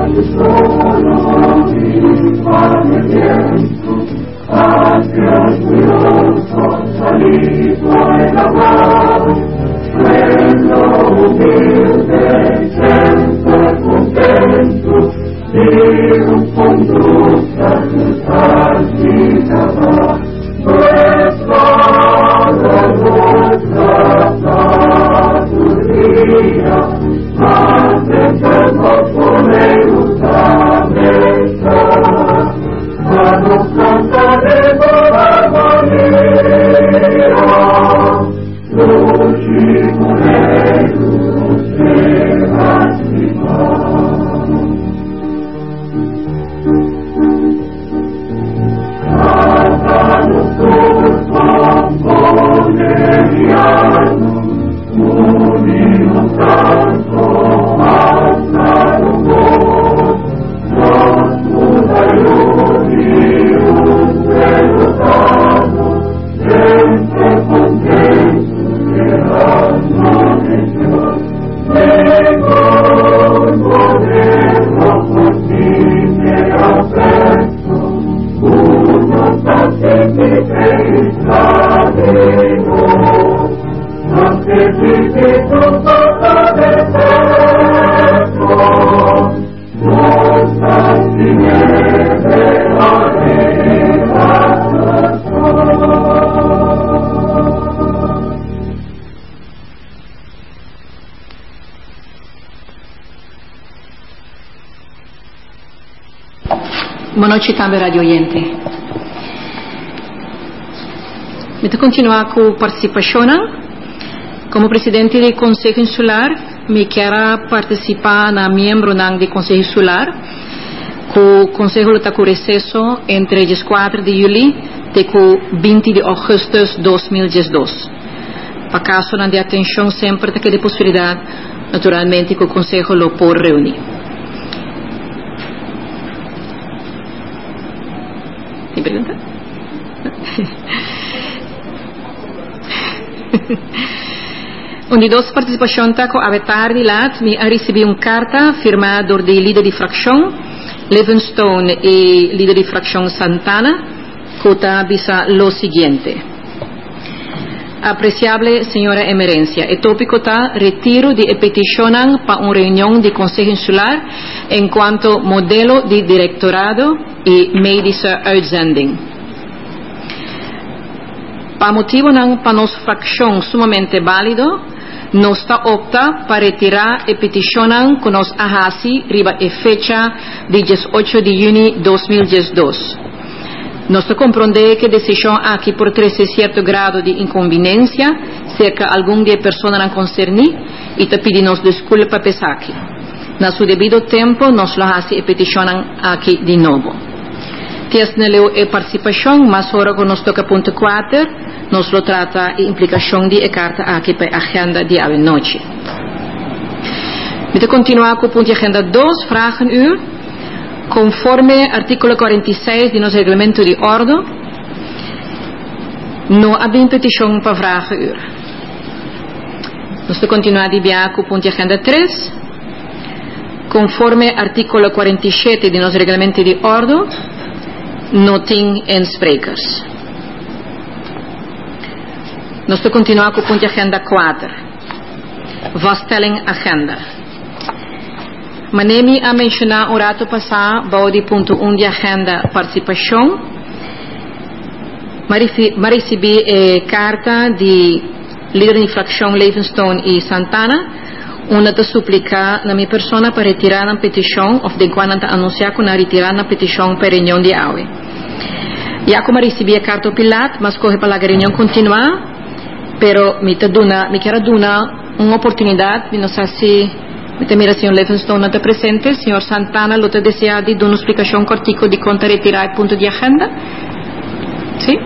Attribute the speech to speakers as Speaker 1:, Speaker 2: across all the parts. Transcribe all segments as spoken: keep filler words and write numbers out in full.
Speaker 1: Boa noite também, rádio oyente. Vou continuar com a participação. Como presidente do Conselho Insular, me quero participar na membro do Conselho Insular, com o Conselho está com recesso entre dia quatro de julho e vinte de agosto de dois mil e dois. Para caso não de atenção, sempre tem a possibilidade, naturalmente, que o Conselho lo pode reunir. Tem pergunta? Onde duas participações com a tarde lá, me recebi uma carta firmada por líder de fração Livingstone e líder de fração Santana, que está lo seguinte: apreciable senhora emerência, o tópico está retiro de peticionan para uma reunião de Conselho Insular enquanto modelo de directorado e medische uitzending. Para motivo não para nossa fração sumamente válido, nós está opta para retirar a petição que nós ahasi riba a fecha de dezoito de junho de dois mil e dois. Nós compreende que a decisão aqui por treze certo grado de inconveniência, cerca algum de pessoas não concerni, e te pedimos desculpa por aqui. Na seu devido tempo, nós lo hasi a petição aqui de novo. Tiesneleu a participação, mas agora que nós toca ponto quatro, nós lo trata a implicação de a carta aqui para a agenda de hoje noite. Vamos continuar com o ponto de agenda dois, vragen u. Conforme artículo quarenta e seis do nosso reglamento de ordem, não há petição para vragen u. Nós vamos continuar de via com o ponto de agenda três. Conforme artículo quarenta e sete do nosso reglamento de ordem, não tem insprekers. Nós vamos continuar com o ponto de agenda quatro. Vaststelling agenda. Manemi a mencionar o rato passado, body ponto um de agenda participação. Ma recebi a carta de líder de fração Livingstone e Santana, onde te suplica na minha persona para retirar a petição, ou de quando te anunciar que na retirar a petição para a reunião de hoje. Já como recebi a carta pilat, mas corre para a reunião continuar, pero me te dona, me quero dar uma oportunidade de não sei se me temira senhor Livingstone não está presente, senhor Santana lo te deseja de dar uma explicação cortico de conta retirar o ponto de agenda. Sim?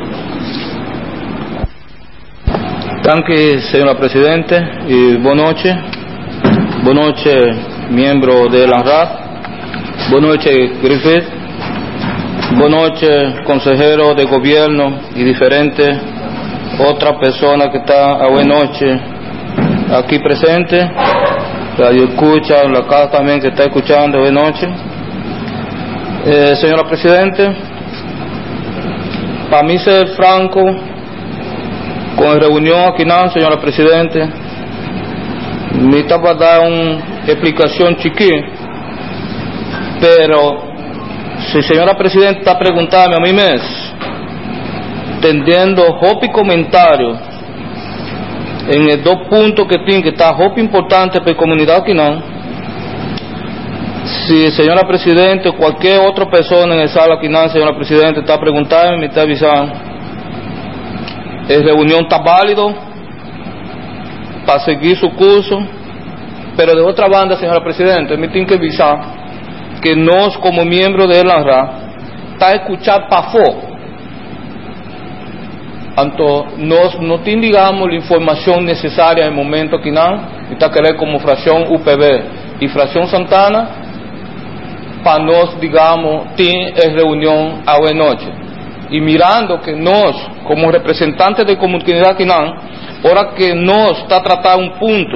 Speaker 2: Danke, señora Presidente, y buenas noches. Buenas noches, miembro de la R A D. Buenas noches, Griffith. Buenas noches, consejero de gobierno y diferentes otras personas que están a buena noche aquí presentes. Radio escucha, la casa también que está escuchando, buenas noches. Eh, señora Presidente, para mí ser franco, con la reunión aquí, no, señora Presidente, me estaba a dar una explicación chiquita, pero si señora Presidente está preguntando a mí mismo, tendiendo hopi comentarios en los dos puntos que tiene que estar hopi importante para la comunidad aquí, no. Si señora Presidente o cualquier otra persona en el sala aquí, no, señora Presidente, está preguntando, me está avisando, la reunión está válido para seguir su curso, pero de otra banda, señora Presidente, me tiene que avisar que nos como miembros de la R A está a escuchar para fo. Anto nos no tiene, digamos, la información necesaria en el momento aquí, no, está querer como fracción U P B y fracción Santana para nos, digamos, tener reunión a hoy noche. Y mirando que nos, como representantes de comunidad aquí, no, ahora que nos está tratando un punto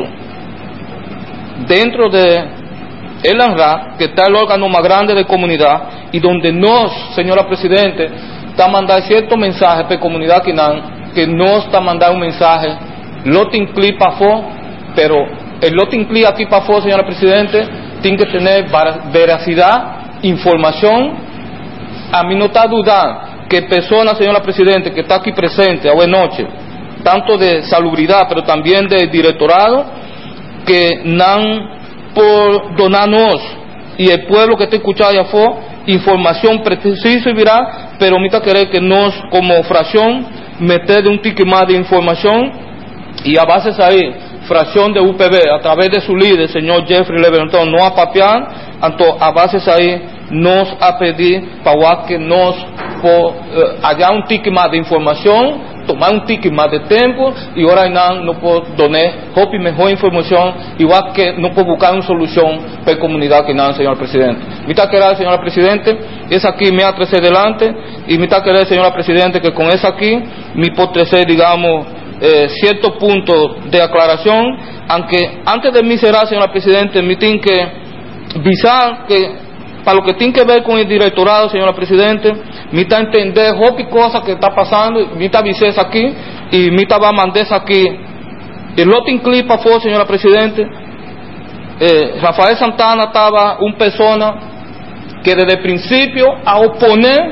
Speaker 2: dentro de el A N R A, que está el órgano más grande de comunidad, y donde nos, señora Presidente, está mandando cierto mensaje para la comunidad aquí, no, que nos está mandando un mensaje, lo te incluye para fo, pero el lo te incluye aquí para fo, señora Presidente, tiene que tener veracidad, información. A mí no está dudando que personas, señora Presidente, que está aquí presente, a buena noche, tanto de salubridad, pero también del directorado, que han por donarnos, y el pueblo que está escuchando ya fue, información precisa y viral, pero me querer que nos, como fracción, meter de un ticket más de información, y a base de ahí, fracción de U P B, a través de su líder, señor Jeffrey Leventon, no a papear, entonces a base de ahí, nos a pedir para que nos por, eh, haya un ticket más de información, tomar un ticket más de tiempo, y ahora no, no puedo donar hopi mejor información, igual que no puedo buscar una solución para la comunidad que no, señor Presidente. Mi está querida, señora Presidente, es aquí me atrece delante, y mi está querida, señora Presidente, que con eso aquí, mi potrecer, digamos, eh, cierto punto de aclaración, aunque antes de mí será, señora Presidente, me tiene que visar que para lo que tiene que ver con el directorado, señora Presidente, me está entender hopi cosas que está pasando, me está avisar aquí, y me está va a mandar aquí, el lote incluye para fo, señora Presidente, eh, Rafael Santana estaba una persona que desde el principio a oponer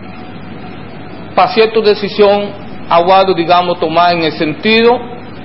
Speaker 2: para cierta decisión aguado, digamos, tomar en el sentido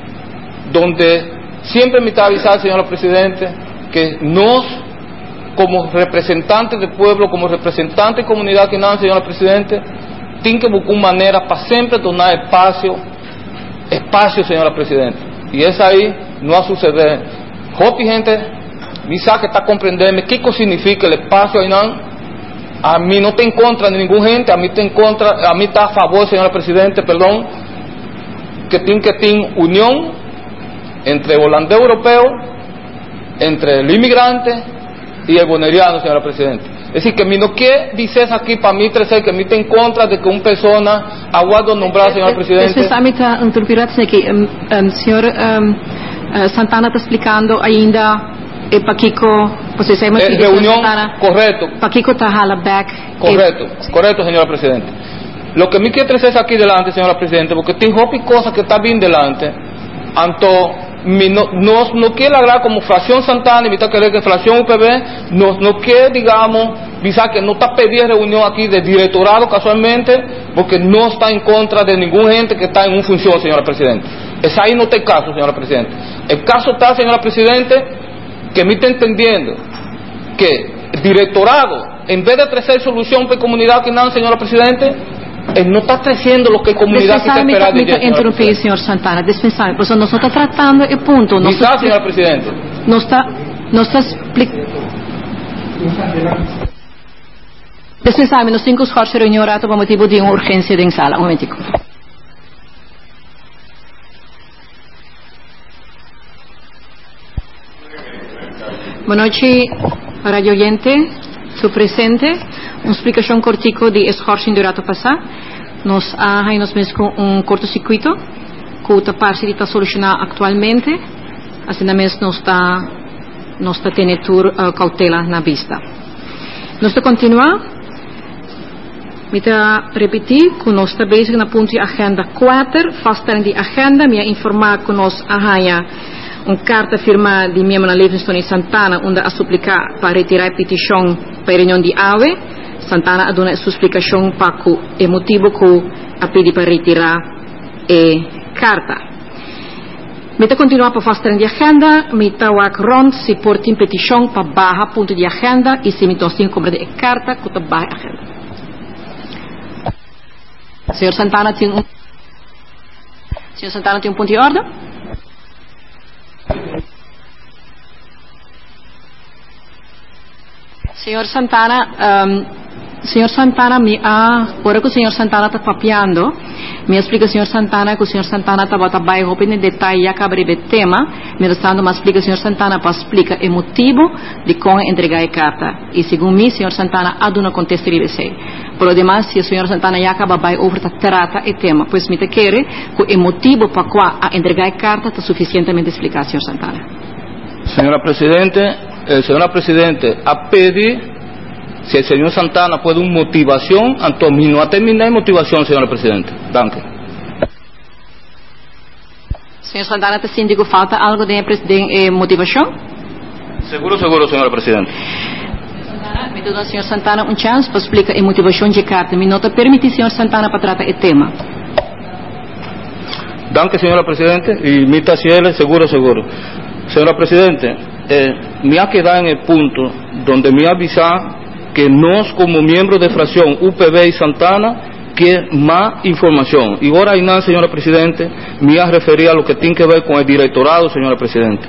Speaker 2: donde siempre me está avisando, señora Presidente, que nos como representantes del pueblo, como representantes de comunidad que no, señora Presidente, tienen que buscar una manera para siempre donar espacio, espacio, señora Presidente. Y es ahí, no va a suceder. Hopi, gente, mi saque está comprendiendo qué significa el espacio ahí, no. A mí no está en contra de ninguna gente, a mí está en contra, a mí está a favor, señora Presidente, perdón, que tiene que tener unión entre el holandés europeo, entre el inmigrante y el boneriano, señora Presidente. Es decir, que mi no quiere dices aquí para mí crecer que mi está en contra de que una persona aguardo nombrar, señora Presidente.
Speaker 1: Questa samita interpirazione che um, um, signor um, uh, Santana está explicando ainda e Paquico, você sai mais
Speaker 2: eh, reunión, Santana, correcto.
Speaker 1: Paquico está hala back.
Speaker 2: Correcto, e, correcto, señora Presidente. Lo que mi quiere crecer aquí delante, señora Presidente, porque tengo cosas que está bien delante, anto Mi no, nos no quiere hablar como fracción Santana y me está querer que fracción U P B nos no quiere, digamos, visar que no está pidiendo reunión aquí de directorado casualmente, porque no está en contra de ninguna gente que está en una función, señora Presidente. Es ahí no está el caso, señora Presidente. El caso está, señora Presidente, que me está entendiendo que el directorado, en vez de traer solución para la comunidad que no, señora Presidente, eh, no está creciendo lo que la comunidad está esperando.
Speaker 1: Dispensare-mi interrumpere, signor Santana, dispensare, perché non sta trattando il punto.
Speaker 2: Mi sa, signor Presidente.
Speaker 1: Non sta, non sta spiegando. Dispensare-mi, non cinco scorsi ignorato per motivo di un'urgenza in sala. Un momentico. Buenas noches, radio oyente, su presente. Una explicación cortico de escorso durato passar. Nos ha nos mesmo un cortocircuito que está parte de solucionar actualmente. Assim mesmo não está não está tendo uh, cautela na vista. Nós continuar Mita repetir, que nós está bezig na ponto de agenda quatro, vaststelling de agenda, me informar que nós arranha uma carta firmada de membro na Livingstone e Santana, onde a suplicar para retirar a petição para a reunião de A W E. Santana a dona sua explicação para o motivo que a pedir para retirar a carta. Mita continuar para vaststelling de agenda, mita wak rond se portem petição para barra ponto de agenda e se mita tem compra de carta que está barra agenda. Senhor Santana tem um Senhor Santana tem um ponto de ordem? Senhor Santana, um, Senhor Santana, me ah, agora que o Senhor Santana está papiando, me explica Senhor Santana que o Senhor Santana está botando bem roupa em detalhe a cabre de tema, me estando me explica Senhor Santana para explicar o motivo de como entregar a carta. E segundo mim, Senhor Santana há uma contesta de você. Por lo demás, se o Senhor Santana já acaba bem over trata o tema, pois me te quer que o motivo para qual a entregar a carta está suficientemente explicado, Senhor Santana.
Speaker 2: Senhora Presidente, eh, Senhora Presidente, a pedir si el señor Santana puede una motivación, entonces no ha terminado motivación, señora Presidente. Danke.
Speaker 1: Señor Santana, ¿te siente que falta algo de, de eh, motivación?
Speaker 2: Seguro, seguro, señora Presidente.
Speaker 1: Santana, me doy señor Santana un chance para explicar la motivación de carta. Me nota permitir, señor Santana, para tratar el tema.
Speaker 2: Danke, señora Presidente. Y mi taciele, seguro, seguro. Señora Presidente, eh, me ha quedado en el punto donde me ha avisado que nos como miembros de fracción U P B y Santana que más información. Y ahora, nada, señora Presidente, me ha referido a lo que tiene que ver con el directorado, señora Presidente.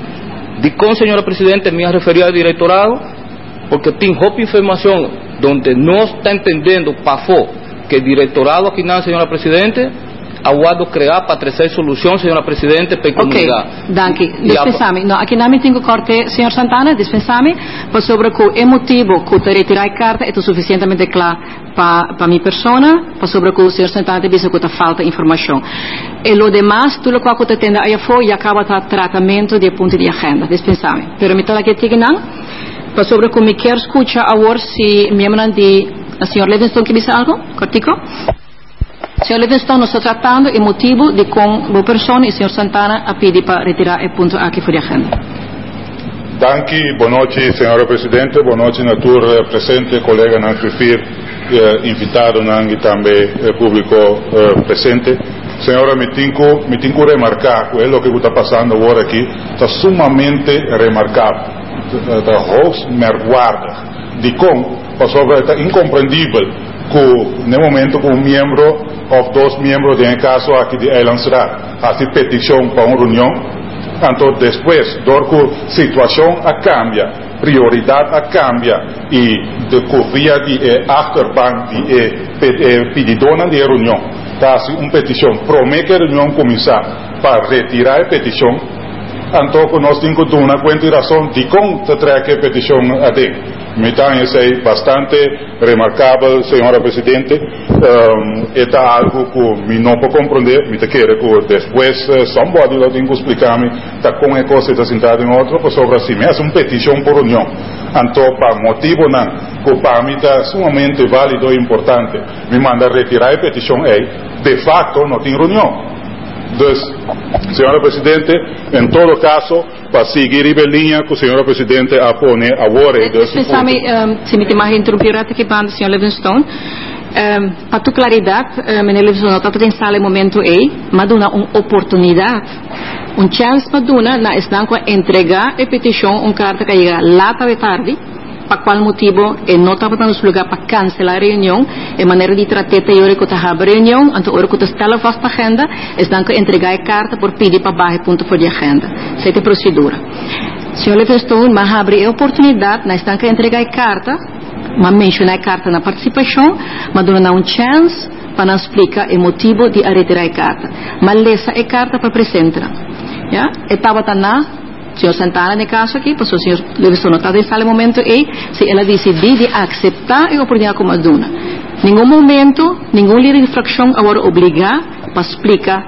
Speaker 2: De con, señora Presidente, me ha referido al directorado porque tiene otra información donde no está entendiendo PAFO que el directorado aquí nada, señora Presidente, aguardo crear para trazer solução, senhora Presidente, para a comunidade.
Speaker 1: Ok, danke. Dispensame. No, aqui não me tenho corte, senhor Santana, dispensame, para sobre o motivo que eu retirar a carta é suficientemente claro para para minha persona, para sobre o senhor Santana disse que falta informação. E lo demás, tudo o que eu tenho aí fora, e acaba o tratamento de ponto de agenda. Dispensame. Permita que diga não, para sobre o que me quer escutar agora, se me lembram de a senhora Livingstone que disse algo, cortico? Senhor Livingstone, nós estamos tratando o motivo de com a pessoa e o senhor Santana a pedir para retirar o ponto aqui fora de agenda.
Speaker 3: Danke, boa noite, senhora Presidente, boa noite, natura presente, colega não prefiro, eh, invitado não e também eh, público eh, presente. Senhora, me tenho, me tenho que remarcar que o que está passando agora aqui está sumamente remarcável, está hoogst merkwaardig. De com, sobre está incompreendível que no momento que um membro ou dois membros de um caso aqui de Eilandsraad hace petição para uma reunião, então depois, dor que a situação a cambia, prioridade a cambia e de corria de eh, achterban de eh, pedidona de reunião, está assim uma petição, promete que a reunião começar para retirar a petição, então nós temos que dar uma consideração de como se traz a petição a dentro. Me parece bastante remarcável, senhora Presidente. Um, é algo que me não pode compreender. Me quero que depois uh, somebody lá tem que explicar-me tá como é que você está sentado em outro, por sobre assim, é uma petição por união. Então, para motivo não, que para mim está sumamente válido e importante, me manda retirar a petição aí. De facto, não tem reunião. Então, senhora Presidente, em todo caso, para seguir a linha que a senhora Presidente a pone agora.
Speaker 1: Pensame, um, se me tem mais interromper aqui para o senhor Livingstone, um, para tu claridade, um, menino Livingstone, está pensando no momento aí, mas dá uma oportunidade, um chance para dona na estanco entregar a petição, uma carta que chega lá tarde tarde. Para qual motivo e não estava dando lugar para cancelar a reunião, e maneira de tratar a hora que está a reunião, então hora que está a vasta agenda, estão que entregar a carta por pedir para baixo ponto for de agenda. Essa é a procedura. Senhor Livingstone, mas abre a oportunidade, nós estamos que entregar a carta, mas mencionar a carta na participação, mas dando um chance para nos explicar o motivo de retirar a carta. Mas lesa a carta para apresentar. Já? Estava na senhor Santana, no caso aqui, passou o senhor Livingstone está nesse momento e se ela decidir de aceitar a oportunidade como dona. Nenhum momento, nenhum líder de fração agora obrigar para explicar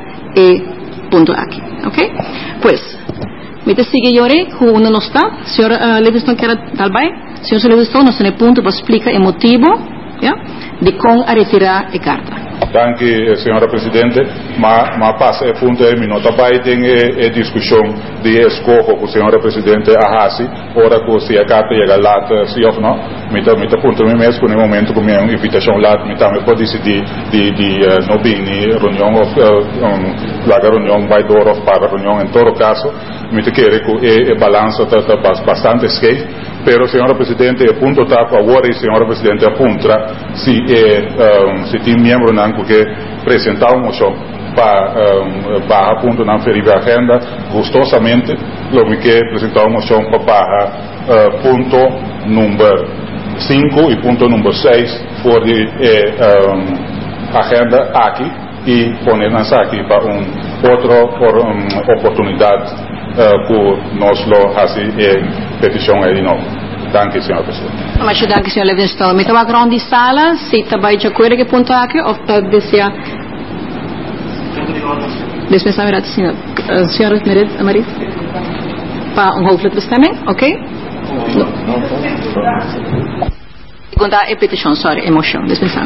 Speaker 1: o ponto aqui, ok? Pois, me te sigue Yore, que uno não está, senhor uh, Livingstone quer dar bem, senhor Livingstone, nós temos ponto para explicar o motivo ¿ya? De con a retirar e carta.
Speaker 3: Dank u, senhora Presidente. Maar, maar pas é punto é minota pai tem é discussão de escojo com a senhora Presidente Ahasi, ora que se a carta chega lá, se ou não, me tá me tá ponto me mesmo no momento com minha invitação lá, me tá me pode decidir de de uh, não vir ni reunião of uh, um, la reunião vai door of para reunião em todo caso, me te quer que é balanço tá, tá bastante escape. Pero, senhora Presidente, o ponto está a favor e senhora Presidente apunta se é um, se tem membro não que apresentar uma moção para um, barra ponto não ferir a agenda gostosamente, lo que quer apresentar uma moção para barra uh, ponto número cinco e ponto número seis for de eh, um, agenda aqui e poner-nos aqui para um outra por, um, oportunidade Uh, por nós lo assim é petição aí não. Danke, senhor Presidente.
Speaker 1: Mas danke, senhor Livingstone. Me tava grande sala, se também de acordo que ponto aqui, ou tá deseja. Dispensar me senhor, senhora Mered, Marie. Para um hoofdelijke bestemming, oké? Segunda é petição, sorry, emoção, dispensar.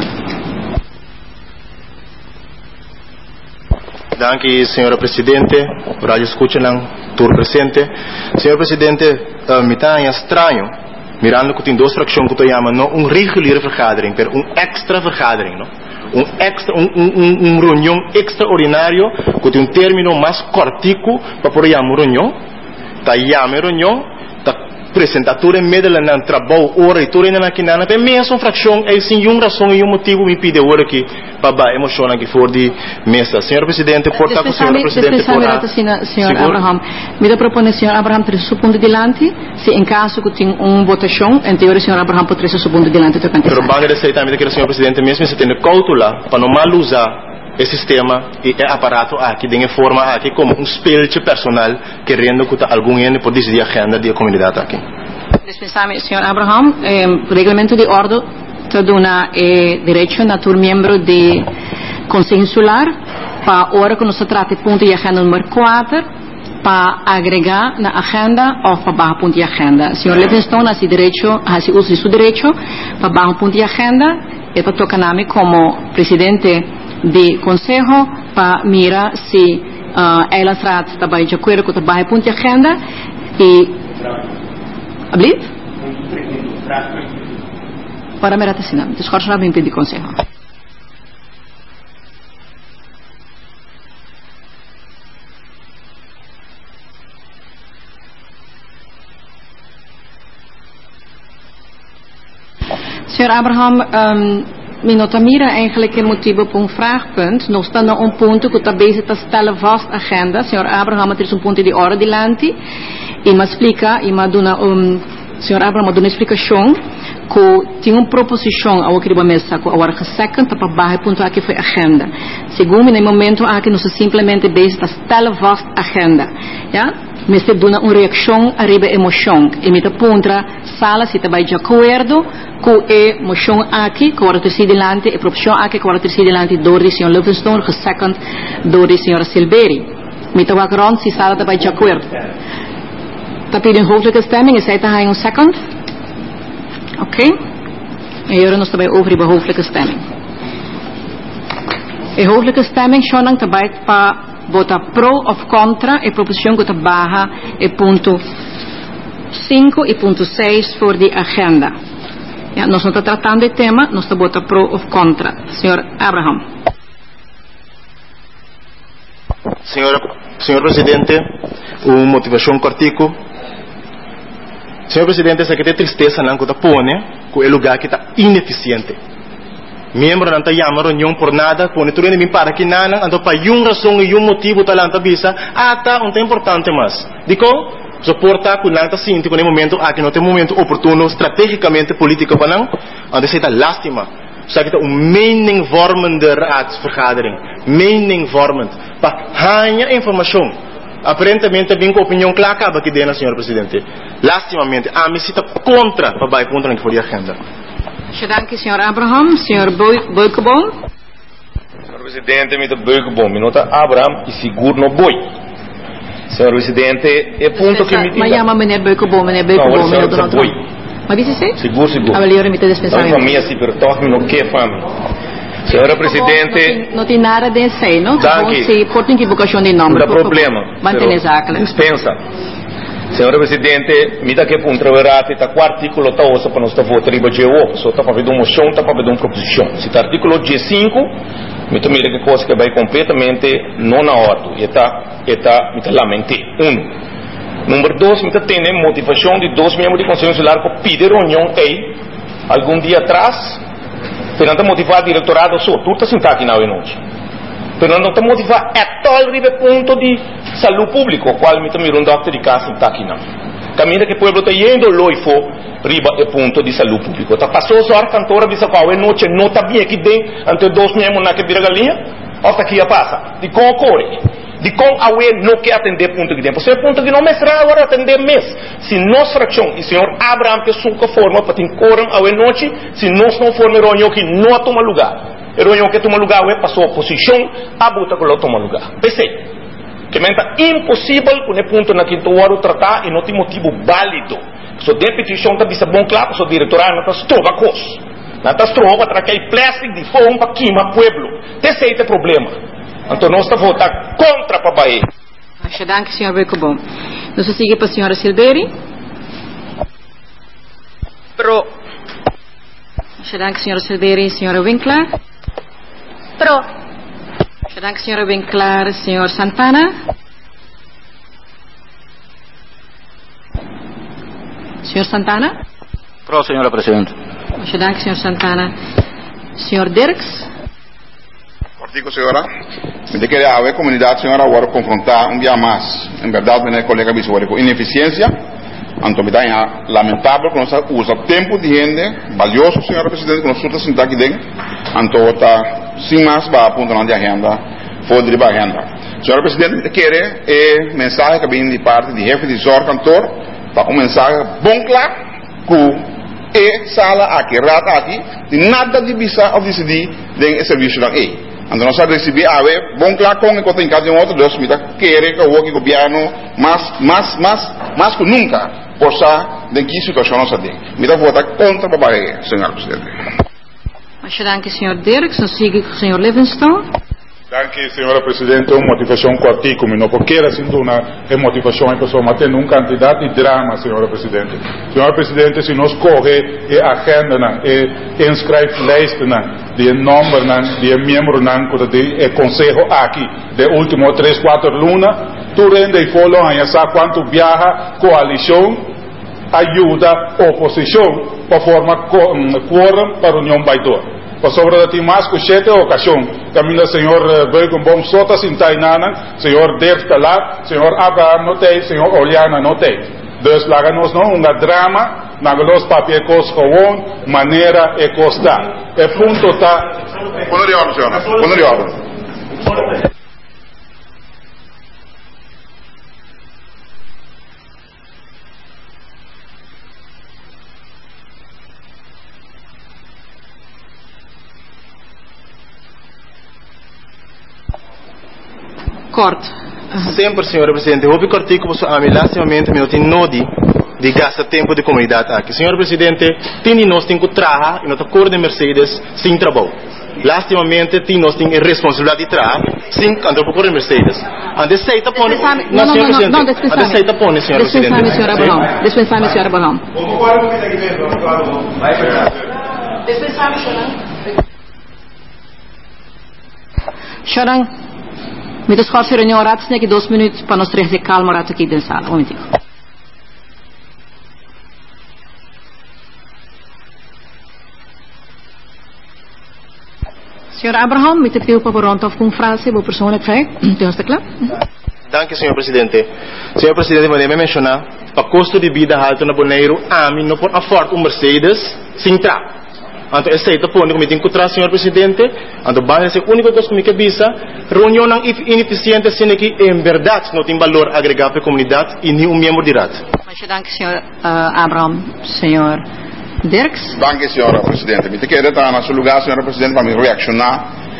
Speaker 4: Danke, senhora Presidente. Radio escucha lang tur presente. Senhor Presidente, uh, me está estranho, mirando que tem duas fracções que tu chama não um reguliere vergadering, pero um extra vergadering, não? Um extra, um, um, um, um reunião extraordinário que tem um término mais cortico para poder chamar reunião. Tá chama reunião. Apresentatura em meio do trabalho, hora e tudo na quinana, mas mesmo fração é sem uma razão e um motivo me pede hora aqui para emocionar aqui fora de mesa. Senhor Presidente, por favor, senhor Presidente, por favor.
Speaker 1: Senhor Abraham, me dá propõe senhor Abraham ter seu ponto delante, se em caso que tem uma votação, em teoria senhor Abraham pode ter seu ponto delante.
Speaker 4: Pero bang de também que senhor Presidente mesmo se tem cautela para não mal usar o sistema e o aparato aqui de forma aqui como um espelho personal querendo que algum ente pode decidir a agenda da comunidade aqui.
Speaker 1: Dispensame, senhor Abraham, eh, regulamento de ordem te dá eh, direito a tur membro de Conselho Insular para hora que nós trata ponto de agenda número quatro para agregar na agenda ou para barra ponto de agenda. Senhor Livingstone, assim direito, assim usa seu direito para barra ponto de agenda e para tocar nome como presidente de Conselho para mirar se uh, ela trata também de acordo com o barra ponto de agenda e abrir para mirar assim não discurso não vem pedir Conselho. Senhor Abraham, um, minota mira eigenlijk een motivo para um vraagpunt. Nós estamos num ponto que talvez está stellen vast agenda. Senhor Abraham, er is um ponto de orde delante. E me explica, e me dona um, senhor Abraham, me dona explicação que tinha uma proposição ao que mesa que agora second para barra ponto aqui foi agenda. Segundo, no momento aqui nós simplesmente base está stellen vast agenda. Ja? Mas te dona uma reação arriba emoção. E me pontra sala se está de acordo com a emoção aqui que agora terceiro delante e proposição aqui que agora terceiro delante door de senhor Livingstone second door de senhora Silveri. Me te grond se sala está de acordo. Tá pedindo hoofdelijke stemming e zij te gaan een second. Oké. Okay. En jullie nog daarbij over de hoofdelijke stemming. De hoofdelijke stemming schoon daarbij pa vota pro of contra e proposição que barra e ponto cinco e ponto seis voor de agenda. Ja, nós não está tratando de tema, nós está vota pro of contra. Senhor Abraham.
Speaker 4: Senhor, senhor Presidente, uma motivação cortico. Senhor Presidente, essa aqui tem tristeza não que está pone, que é lugar que está ineficiente. Membro não está chamando reunião por nada, pone tudo em mim para que não, então para uma razão e um motivo está lá na visa, ah, tá, não tem importante mais. Digo, suporta que não está sinto que no momento, aqui não tem momento oportuno, estrategicamente político para não, onde se está lástima. Só que está um meningvormende raadsvergadering, meningvormend, para ganhar informação. Aparentemente tem uma opinião clara acaba aqui dentro, senhor Presidente. Lastimamente, a mim está contra para vai contra que foi a agenda.
Speaker 1: Danke, senhor Abraham. Senhor Boikebom.
Speaker 5: Senhor Presidente, me está Boikebom. Me nota Abraham e seguro no boi. Senhor Presidente, é ponto que me
Speaker 1: diga. Mas chama meneer Boikebom, meneer Boikebom, meneer Donald Trump. Mas isso é?
Speaker 5: Seguro, seguro.
Speaker 1: A melhor me dispensar.
Speaker 5: Então, família se pertorce, não quer família. Senhora Presidente...
Speaker 1: Não tem nada de sei, não?
Speaker 5: Danke.
Speaker 1: Se porta equivocação de nome.
Speaker 5: Não há problema.
Speaker 1: Mantém essa.
Speaker 5: Dispensa. Senhora Presidente, me dá que para um trabalhar, está com o artículo tá ossa para nós estar votando riba G O, só está para ver uma moção, está para ver uma proposição. Se está artículo G cinco, me também que coisa que vai completamente não na ordem. E está, está, me está lamentei. Um. Número dois, me está tendo motivação de dois membros do Conselho Consular que pediram reunião aí, algum dia atrás, para não motivar o diretorado só, tudo está sentado aqui na noite. Para não motivar a todo o ponto de saúde pública, o qual me também um doctor de casa está aqui não. Caminho que o povo está indo loifo riba o ponto de saúde pública. Está passou só a cantora bisa qual é noite não está bem aqui dentro ante dois membros na que vira galinha, ou está aqui a passa. De com ocorre, de com a ué não quer atender ponto de tempo. Se é ponto de não mestra agora atender mês. Se nós fração e senhor Abraham que suca forma para ter coram a ué noite, se nós não formos reunião que não toma lugar. Reunião que toma lugar é passou a posição, a bota que não toma lugar. Pensei, que menta impossível com o ponto na quinta hora tratar e não tem motivo válido. Se a petição está bisa bom claro, se o diretorado não está trova coisa. Não está trova para aquele plástico de fogo para queimar o pueblo. Esse é o problema. Então nós estamos votando contra para Bahia.
Speaker 1: Acho que senhor Becobon. Nós seguimos para a senhora Silveri.
Speaker 6: Pro.
Speaker 1: Acho que senhora Silveri, senhora Winkler.
Speaker 6: Pro.
Speaker 1: Acho que senhora Winkler, senhor Santana. Senhor Santana.
Speaker 2: Pro, senhora Presidente.
Speaker 1: Acho que senhor Santana. Senhor Dirks.
Speaker 7: Digo, senhora, me queria a comunidade, senhora, agora confrontar um dia mais. Em verdade, meu colega disse, com ineficiência, então me dá lamentável que nós usamos tempo de gente, valioso, senhora Presidente, que nós estamos sentados aqui dentro, então está, sem mais, para apontar de agenda, fora de agenda. Senhora Presidente, me queria é mensagem que vem de parte de jefe de Zor Cantor, para um mensagem bom claro, que é sala aqui, rata aqui, de nada de visa ou decidir dentro do serviço da E. Então nós recebemos a ver, bom claro com o que tem cada um outro, Deus me dá querer que o governo mais, mais, mais, mais que nunca possa de que situação nós temos. Me dá votar contra a Bahia, senhor Presidente.
Speaker 1: Acho que senhor Dirks, nós seguimos com o senhor Livingstone.
Speaker 3: Danke, senhora Presidente, uma motivação com artigo, não porque era sendo uma motivação em pessoa, mas tem um candidato de drama, senhora Presidente. Senhora Presidente, se nós corre a agenda, e inscreve lista, de número, de membro, de conselho aqui, de último três, quatro lunas, tu rende e follow, aí sabe quanto viaja, coalição, ajuda, oposição, para formar quórum para a União Baidor. Para sobre da mais que sete ocasiões, caminho senhor Bögen bom sota sintainana, senhor Dev lá, senhor Abraham não tem, senhor Oliana não tem. Dois laganos não, uma drama, na veloz papel coscoon, maneira e costa. É ponto tá.
Speaker 7: Quando de ordem, senhora? Quando de ordem?
Speaker 1: Corte.
Speaker 4: Sempre, senhora Presidente, houve corte que você ame lastimamente me tem nodi de gastar tempo de comunidade aqui. Senhora Presidente, tem nós tem que trabalhar e nós cor de Mercedes sem trabalho. Lastimamente, tem nós tem responsabilidade de trabalhar sem cantar por cor de Mercedes. Ande seita pone. Não,
Speaker 1: não, não, não,
Speaker 4: Ande seita pone, senhora Presidente.
Speaker 1: Dispensar-me, senhora Balão. Dispensar-me, senhora Balão. Dispensar-me, senhora. Senhora. Me desculpe, reunião horária, tem aqui dois minutos para nós três de calma, horário aqui dentro da sala. Um minutinho. Senhor Abraham, me te pediu para pronto com frase, vou persona que tem esta claro?
Speaker 4: Danke, senhor Presidente. Senhor Presidente, me mencionar, para custo de vida alto na Boneiro, a mim não pode afford um Mercedes sem tra. Então, esse é o ponto que me tem que trazer, senhor Presidente. Então, basta ser a única coisa que me cabisa, reunião não ineficiente, sendo que, em verdade, não tem valor agregado para a comunidade e nem um membro direto.
Speaker 1: Muito obrigado, senhor uh, Abraham. Senhor Dirks.
Speaker 7: Danke, senhora Presidente. Me queria estar no seu lugar, senhora Presidente, para me reaccionar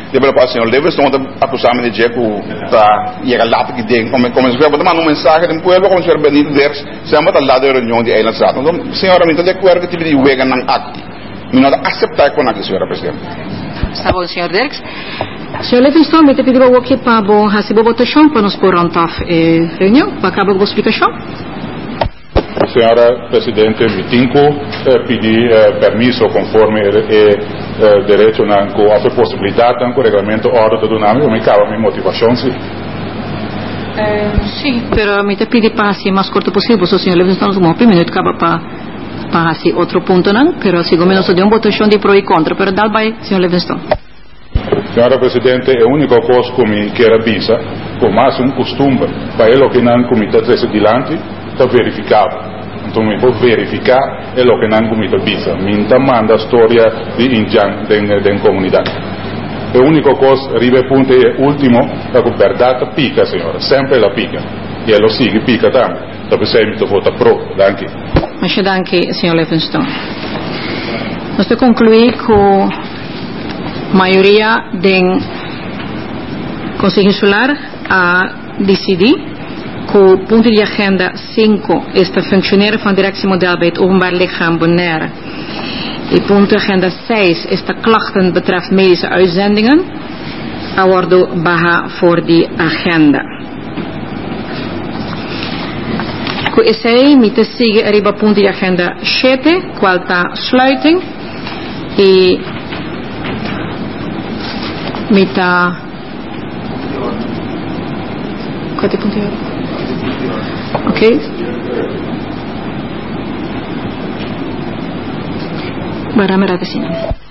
Speaker 7: depois o senhor Livingston acusar-me de dizer que está chega lá que tem como como se vai mandar uma mensagem do povo como o senhor Benito Derks se ama da lá da reunião de Island Strat então senhora me entende que que tive wega nang aqui me não aceitar com aqui senhora presidente.
Speaker 1: Está bom, senhor Derks. senhor Livingston, me te pediu aqui para bom receber votação para nos pôr on top reunião para acabar com a explicação.
Speaker 3: Senhora Presidente, mi tinco eh, pedi eh, permiso conforme il eh, eh, diritto nanco a possibilità anche regolamento ordine dinamico mi cava mi motivazione sì.
Speaker 1: Eh, sì, però mi te pedi para ser mais corto possível, so senhor Livingston como primeiro acaba para para assim outro ponto não, pero sigo menos de uma votação de pro e contra, pero dal vai senhor Livingston.
Speaker 3: Senhora Presidente, è l'unica cosa che mi chiede avvisa, come è un costume, quello che non comita tre settimane, sta verificato. Então mi può verificare è lo che non comita avvisa. Mi manda storia di injan den comunità. È l'unica cosa, arriva punto e ultimo, la verdad pica, signora, sempre la pica. E lo sigue pica tanto. Dopo sempre vota pro, danke.
Speaker 1: Mas danke, senhor Livingston. Nós te concluir com maioria do Conselho Insular a decidir que o ponto de agenda cinco está funcionando van directiemodel bij het openbaar lichaam Bonaire. E ponto de agenda seis está klachten betreft medische uitzendingen. A worden baja voor die agenda. Ku esse mi te sigue arriba ponto de agenda sete, qual ta sluiting. E mita qual é ponto de ok bara merah kesini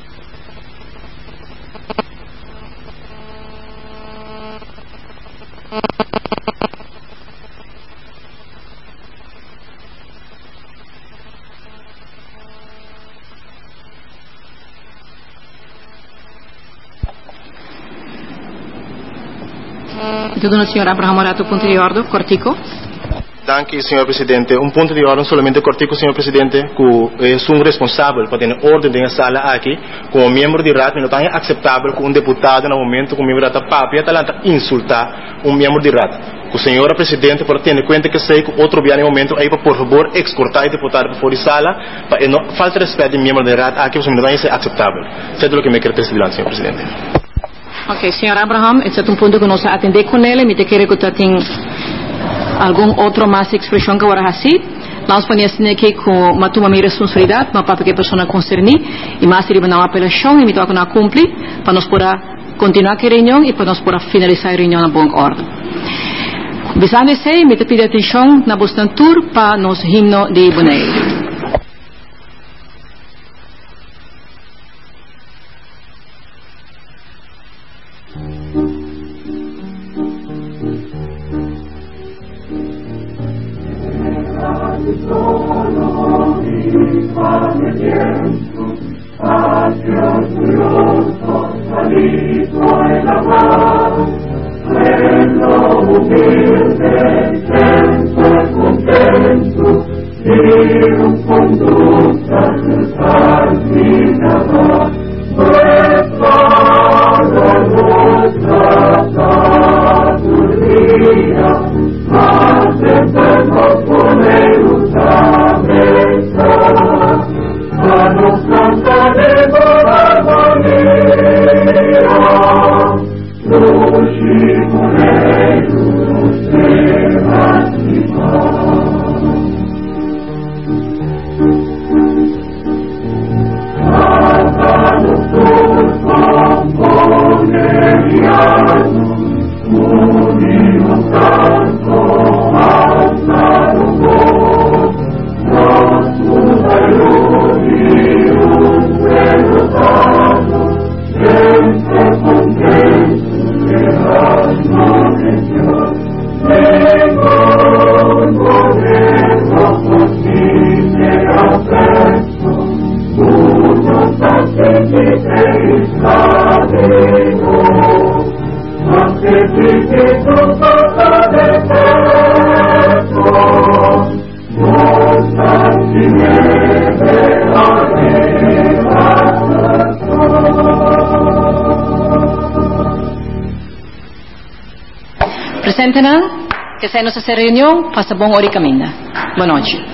Speaker 1: itu dona senhor Abraham Morato ponto de ordem cortico.
Speaker 4: Danke, senhor presidente. Um ponto de ordem solamente cortico, senhor presidente, que é um responsável para ter ordem na sala aqui, como membro de R A T, não é aceitável que um deputado, no momento que um membro da papia, está insultar um membro de R A T. Que o senhor presidente, para ter em conta que sei que outro dia no momento, aí para, por favor, exportar o deputado para fora de sala, para não falta respeito de membro de R A T aqui, não é aceitável. Isso é o que me quer dizer, senhor presidente.
Speaker 1: Ok, senhor Abraham, esse é um ponto que nós atender com ele, me te quer que tu tem algum outro mais expressão que eu vou assim, nós podemos aqui com uma toma minha responsabilidade, uma para que a pessoa concerne e mais se uma apelação e me toca na cumprir para nós poder continuar a reunião e para nós poder finalizar a reunião na boa ordem. Visando isso, me te pede atenção na Boston Tour para nos himno de Bonaire. presidente, que se nos hace reunión, pasa bon hora y camina. Buenas noches.